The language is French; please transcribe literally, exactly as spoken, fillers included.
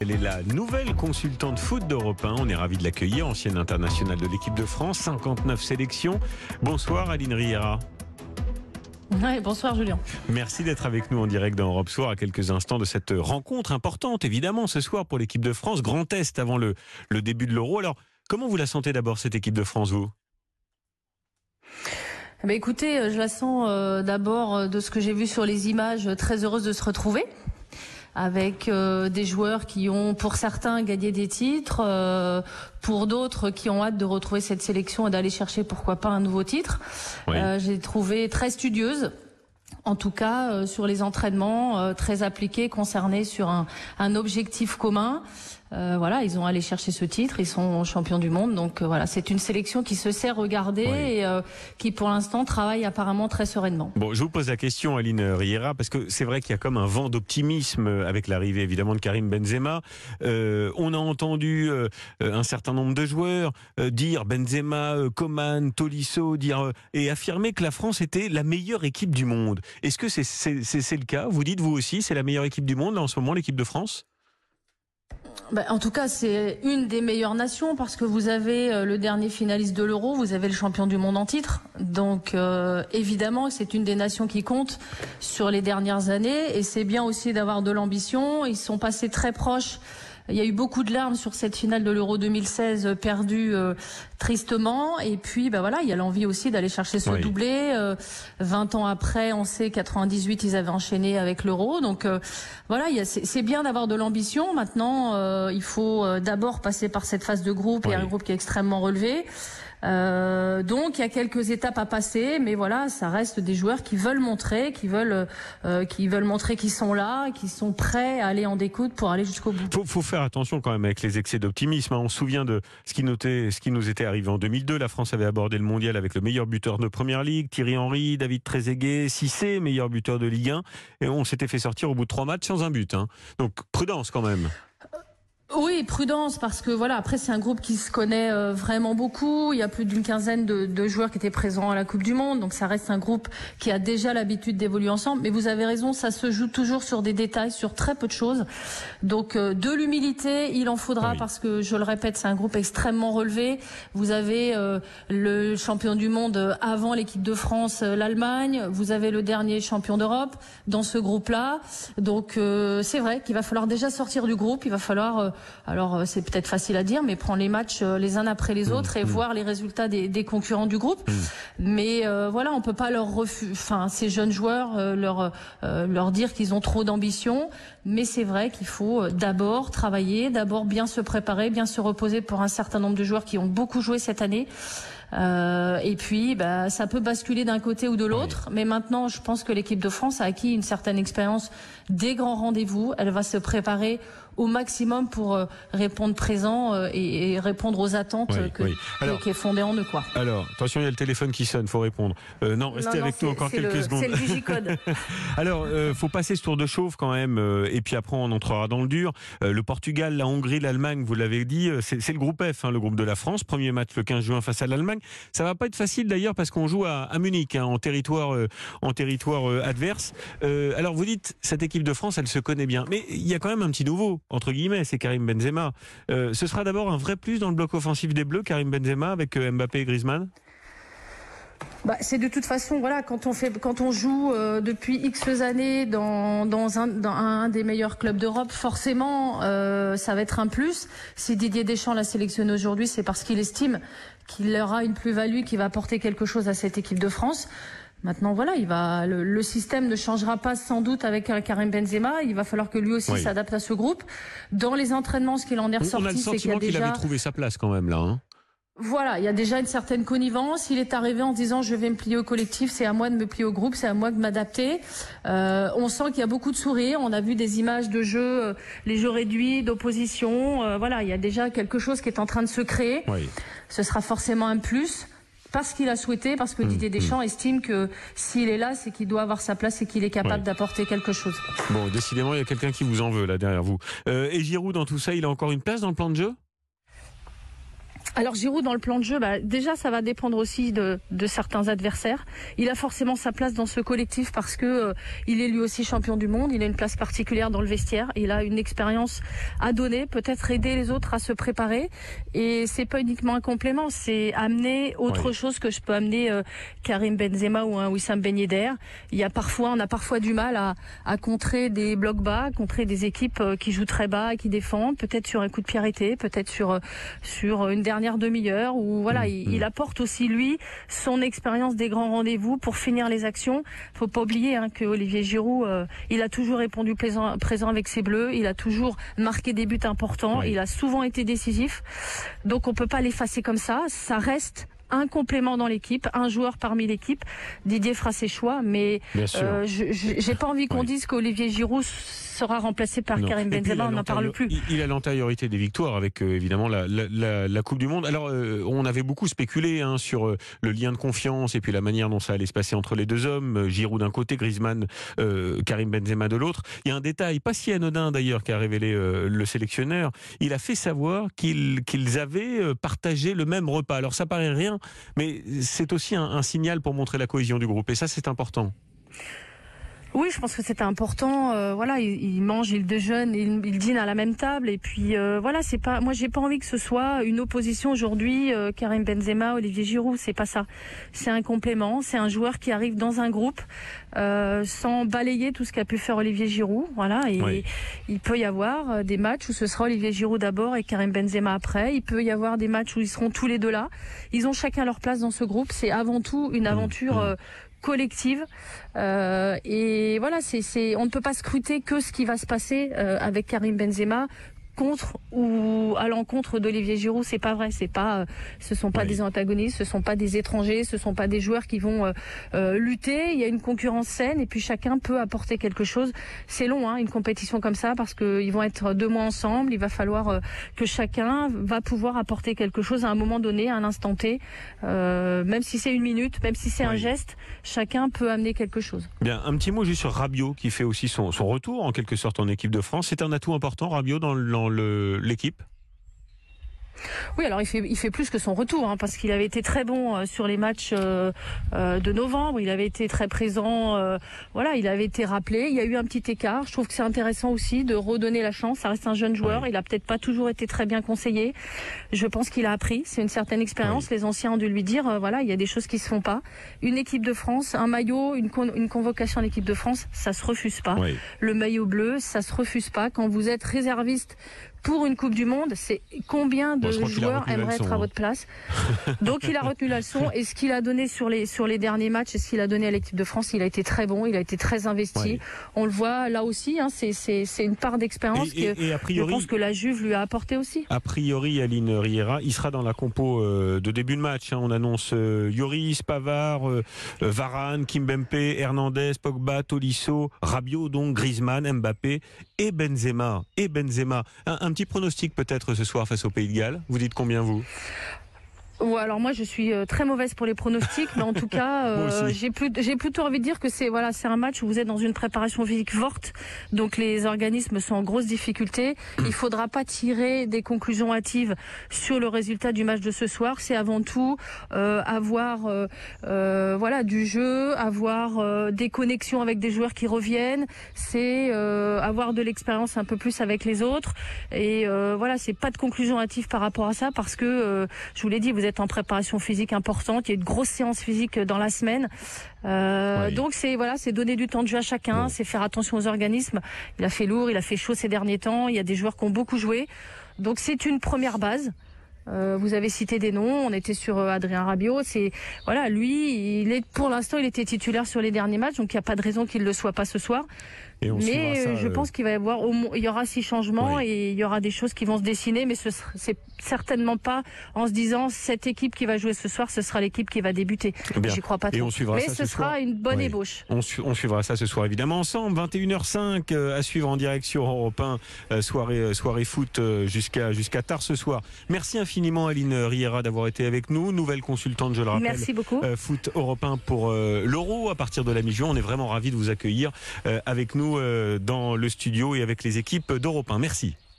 Elle est la nouvelle consultante foot d'Europe un. On est ravis de l'accueillir, ancienne internationale de l'équipe de France, cinquante-neuf sélections. Bonsoir Aline Riera. Ouais, bonsoir Julien. Merci d'être avec nous en direct dans Europe Soir à quelques instants de cette rencontre importante, évidemment, ce soir pour l'équipe de France. Grand test avant le, le début de l'Euro. Alors, comment vous la sentez d'abord, cette équipe de France, vous ? Bah écoutez, je la sens euh, d'abord de ce que j'ai vu sur les images, très heureuse de se retrouver avec euh, des joueurs qui ont, pour certains, gagné des titres, euh, pour d'autres qui ont hâte de retrouver cette sélection et d'aller chercher, pourquoi pas, un nouveau titre. Oui. Euh, j'ai trouvé très studieuse. En tout cas, euh, sur les entraînements, euh, très appliqués, concernés sur un, un objectif commun. Euh, voilà, ils ont allé chercher ce titre, ils sont champions du monde. Donc euh, voilà, c'est une sélection qui se sait regarder oui. et euh, qui, pour l'instant, travaille apparemment très sereinement. Bon, je vous pose la question, Aline Riera, parce que c'est vrai qu'il y a comme un vent d'optimisme avec l'arrivée, évidemment, de Karim Benzema. Euh, on a entendu euh, un certain nombre de joueurs euh, dire Benzema, euh, Coman, Tolisso, dire euh, et affirmer que la France était la meilleure équipe du monde. Est-ce que c'est, c'est, c'est, c'est le cas ? Vous dites, vous aussi, c'est la meilleure équipe du monde, là, en ce moment, l'équipe de France ? Ben, en tout cas, c'est une des meilleures nations parce que vous avez euh, le dernier finaliste de l'Euro, vous avez le champion du monde en titre. Donc, euh, évidemment, c'est une des nations qui compte sur les dernières années. Et c'est bien aussi d'avoir de l'ambition. Ils sont passés très proches. Il y a eu beaucoup de larmes sur cette finale de l'Euro deux mille seize perdue euh, tristement. Et puis, ben voilà, il y a l'envie aussi d'aller chercher ce oui. doublé. Euh, vingt ans après, on sait, quatre-vingt-dix-huit, ils avaient enchaîné avec l'Euro. Donc euh, voilà, il y a, c'est, c'est bien d'avoir de l'ambition. Maintenant, euh, il faut euh, d'abord passer par cette phase de groupe oui. et un groupe qui est extrêmement relevé. Euh, donc il y a quelques étapes à passer, mais voilà, ça reste des joueurs qui veulent montrer, qui veulent, euh, qui veulent montrer qu'ils sont là, qui sont prêts à aller en découte pour aller jusqu'au bout. Faut, faut faire attention quand même avec les excès d'optimisme. On se souvient de ce qui, notait, ce qui nous était arrivé en deux mille deux. La France avait abordé le mondial avec le meilleur buteur de Première Ligue, Thierry Henry, David Trezeguet, Cissé, meilleur buteur de Ligue un, et on s'était fait sortir au bout de trois matchs sans un but. Hein. Donc prudence quand même. Oui, prudence, parce que voilà, après c'est un groupe qui se connaît euh, vraiment beaucoup. Il y a plus d'une quinzaine de, de joueurs qui étaient présents à la Coupe du Monde, donc ça reste un groupe qui a déjà l'habitude d'évoluer ensemble. Mais vous avez raison, ça se joue toujours sur des détails, sur très peu de choses. Donc euh, de l'humilité, il en faudra oui. parce que, je le répète, c'est un groupe extrêmement relevé. Vous avez euh, le champion du monde avant l'équipe de France, euh, l'Allemagne. Vous avez le dernier champion d'Europe dans ce groupe-là. Donc euh, c'est vrai qu'il va falloir déjà sortir du groupe. Il va falloir euh, Alors c'est peut-être facile à dire, mais prendre les matchs les uns après les autres et mmh. voir les résultats des, des concurrents du groupe. Mmh. Mais euh, voilà, on peut pas leur refuser, enfin ces jeunes joueurs euh, leur euh, leur dire qu'ils ont trop d'ambition. Mais c'est vrai qu'il faut d'abord travailler, d'abord bien se préparer, bien se reposer pour un certain nombre de joueurs qui ont beaucoup joué cette année. Euh, et puis, bah, ça peut basculer d'un côté ou de l'autre. Oui. Mais maintenant, je pense que l'équipe de France a acquis une certaine expérience des grands rendez-vous. Elle va se préparer au maximum pour euh, répondre présent euh, et, et répondre aux attentes oui, que, oui. Alors, qui est fondée en eux, quoi. Alors, attention, il y a le téléphone qui sonne, faut répondre. Euh, non, restez non, avec non, nous encore quelques le, secondes. C'est le digicode. Alors, euh, faut passer ce tour de chauffe quand même, euh, et puis après on entrera dans le dur. Euh, le Portugal, la Hongrie, l'Allemagne, vous l'avez dit, c'est, c'est le groupe F, hein, le groupe de la France. Premier match le quinze juin face à l'Allemagne. Ça va pas être facile d'ailleurs parce qu'on joue à, à Munich, hein, en territoire, euh, en territoire euh, adverse. Euh, alors vous dites, cette équipe de France, elle se connaît bien, mais il y a quand même un petit nouveau entre guillemets, c'est Karim Benzema. Euh, ce sera d'abord un vrai plus dans le bloc offensif des Bleus, Karim Benzema avec euh, Mbappé et Griezmann. Bah, c'est de toute façon, voilà, quand on fait, quand on joue euh, depuis X années dans, dans, un, dans un des meilleurs clubs d'Europe, forcément, euh, ça va être un plus. Si Didier Deschamps l'a sélectionné aujourd'hui, c'est parce qu'il estime qu'il aura une plus-value, qu'il va apporter quelque chose à cette équipe de France. Maintenant, voilà, il va, le, le système ne changera pas sans doute avec Karim Benzema. Il va falloir que lui aussi oui. s'adapte à ce groupe. Dans les entraînements, ce qu'il en est ressorti, on a le c'est qu'il y a qu'il déjà... avait trouvé sa place quand même là. Hein. Voilà, il y a déjà une certaine connivence. Il est arrivé en disant je vais me plier au collectif, c'est à moi de me plier au groupe, c'est à moi de m'adapter. Euh, on sent qu'il y a beaucoup de sourires. On a vu des images de jeux, euh, les jeux réduits, d'opposition. Euh, voilà, il y a déjà quelque chose qui est en train de se créer. Oui. Ce sera forcément un plus. Parce qu'il a souhaité, parce que Didier Deschamps mmh. estime que s'il est là, c'est qu'il doit avoir sa place et qu'il est capable ouais. d'apporter quelque chose. Bon, décidément, il y a quelqu'un qui vous en veut là derrière vous. Euh, et Giroud, dans tout ça, il a encore une place dans le plan de jeu ? Alors Giroud dans le plan de jeu, bah, déjà ça va dépendre aussi de, de certains adversaires. Il a forcément sa place dans ce collectif parce que euh, il est lui aussi champion du monde. Il a une place particulière dans le vestiaire. Il a une expérience à donner, peut-être aider les autres à se préparer. Et c'est pas uniquement un complément, c'est amener autre oui. chose que je peux amener euh, Karim Benzema ou un Wissam Ben Yedder. Il y a parfois, on a parfois du mal à, à contrer des blocs bas, à contrer des équipes euh, qui jouent très bas et qui défendent. Peut-être sur un coup de pied arrêté, peut-être sur euh, sur une dernière demi-heure où voilà, il, il apporte aussi lui son expérience des grands rendez-vous pour finir les actions. Faut pas oublier hein, que Olivier Giroud, euh, il a toujours répondu présent, présent avec ses bleus, il a toujours marqué des buts importants, oui. il a souvent été décisif. Donc on peut pas l'effacer comme ça. Ça reste un complément dans l'équipe, un joueur parmi l'équipe. Didier fera ses choix, mais euh, je j'ai pas envie qu'on oui. dise qu'Olivier Giroud sera remplacé par non. Karim Benzema, on n'en parle plus. Il a l'antériorité des victoires avec euh, évidemment la, la, la, la Coupe du Monde. Alors euh, on avait beaucoup spéculé hein, sur euh, le lien de confiance et puis la manière dont ça allait se passer entre les deux hommes, euh, Giroud d'un côté, Griezmann, euh, Karim Benzema de l'autre. Il y a un détail pas si anodin d'ailleurs qu'a révélé euh, le sélectionneur. Il a fait savoir qu'ils qu'ils avaient euh, partagé le même repas. Alors ça paraît rien, mais c'est aussi un, un signal pour montrer la cohésion du groupe et ça c'est important. Oui, je pense que c'est important. Euh, voilà, il, il mange, il déjeune, il, il dîne à la même table. Et puis euh, voilà, c'est pas. Moi, j'ai pas envie que ce soit une opposition aujourd'hui. Euh, Karim Benzema, Olivier Giroud, c'est pas ça. C'est un complément. C'est un joueur qui arrive dans un groupe euh, sans balayer tout ce qu'a pu faire Olivier Giroud. Voilà, et oui. il peut y avoir des matchs où ce sera Olivier Giroud d'abord et Karim Benzema après. Il peut y avoir des matchs où ils seront tous les deux là. Ils ont chacun leur place dans ce groupe. C'est avant tout une aventure. Euh, collective euh, et voilà c'est c'est on ne peut pas scruter que ce qui va se passer euh, avec Karim Benzema contre ou à l'encontre d'Olivier Giroud, c'est pas vrai, c'est pas, ce sont pas oui. des antagonistes, ce sont pas des étrangers, ce sont pas des joueurs qui vont euh, euh, lutter. Il y a une concurrence saine et puis chacun peut apporter quelque chose. C'est long, hein, une compétition comme ça parce que ils vont être deux mois ensemble. Il va falloir euh, que chacun va pouvoir apporter quelque chose à un moment donné, à un instant T, euh, même si c'est une minute, même si c'est oui. un geste, chacun peut amener quelque chose. Bien, un petit mot juste sur Rabiot qui fait aussi son, son retour en quelque sorte en équipe de France. C'est un atout important, Rabiot, dans le dans le, l'équipe? Oui, alors il fait, il fait plus que son retour, hein, parce qu'il avait été très bon euh, sur les matchs euh, euh, de novembre. Il avait été très présent. Euh, voilà, il avait été rappelé. Il y a eu un petit écart. Je trouve que c'est intéressant aussi de redonner la chance. Ça reste un jeune joueur. Oui. Il a peut-être pas toujours été très bien conseillé. Je pense qu'il a appris. C'est une certaine expérience. Oui. Les anciens ont dû lui dire, euh, voilà, il y a des choses qui se font pas. Une équipe de France, un maillot, une, con une convocation en équipe de France, ça se refuse pas. Oui. Le maillot bleu, ça se refuse pas. Quand vous êtes réserviste pour une Coupe du Monde, c'est combien de bon, joueurs aimeraient leçon, être à hein. votre place. Donc il a retenu la leçon et ce qu'il a donné sur les sur les derniers matchs et ce qu'il a donné à l'équipe de France, il a été très bon, il a été très investi. Ouais. On le voit là aussi, hein, c'est c'est c'est une part d'expérience que et a priori, je pense que la Juve lui a apporté aussi. A priori, Aline Riera, il sera dans la compo euh, de début de match. Hein. On annonce euh, Lloris, Pavard, euh, Varane, Kimpembe, Hernandez, Pogba, Tolisso, Rabiot, donc Griezmann, Mbappé et Benzema et Benzema. Un, un Un petit pronostic peut-être ce soir face au Pays de Galles. Vous dites combien vous ? Ouais, alors moi je suis euh, très mauvaise pour les pronostics, mais en tout cas euh, j'ai plus, j'ai plutôt envie de dire que c'est voilà c'est un match où vous êtes dans une préparation physique forte, donc les organismes sont en grosse difficulté. Il faudra pas tirer des conclusions hâtives sur le résultat du match de ce soir. C'est avant tout euh, avoir euh, euh, voilà du jeu, avoir euh, des connexions avec des joueurs qui reviennent. C'est euh, avoir de l'expérience un peu plus avec les autres. Et euh, voilà, c'est pas de conclusion hâtive par rapport à ça parce que euh, je vous l'ai dit, vous êtes en préparation physique importante, il y a une grosse séance physique dans la semaine, euh, oui. donc c'est voilà, c'est donner du temps de jeu à chacun, bon. c'est faire attention aux organismes. Il a fait lourd, il a fait chaud ces derniers temps, il y a des joueurs qui ont beaucoup joué, donc c'est une première base. Euh, vous avez cité des noms, on était sur euh, Adrien Rabiot, c'est voilà, lui, il est pour l'instant, il était titulaire sur les derniers matchs, donc il n'y a pas de raison qu'il ne le soit pas ce soir. Mais ça, je euh... pense qu'il va y avoir, au moins, il y aura six changements oui. et il y aura des choses qui vont se dessiner, mais ce c'est certainement pas en se disant cette équipe qui va jouer ce soir, ce sera l'équipe qui va débuter. J'y crois pas trop. Mais ce, ce sera soir. une bonne oui. ébauche. On, su on suivra ça ce soir évidemment ensemble. vingt et une heures cinq euh, à suivre en direct sur Europe un, euh, soirée euh, soirée foot euh, jusqu'à jusqu'à tard ce soir. Merci infiniment Aline Riera d'avoir été avec nous, nouvelle consultante, je le rappelle. Merci beaucoup. Euh, foot Europe un pour euh, l'Euro à partir de la mi-juin. On est vraiment ravis de vous accueillir euh, avec nous euh, dans le studio et avec les équipes d'Europe un. Merci.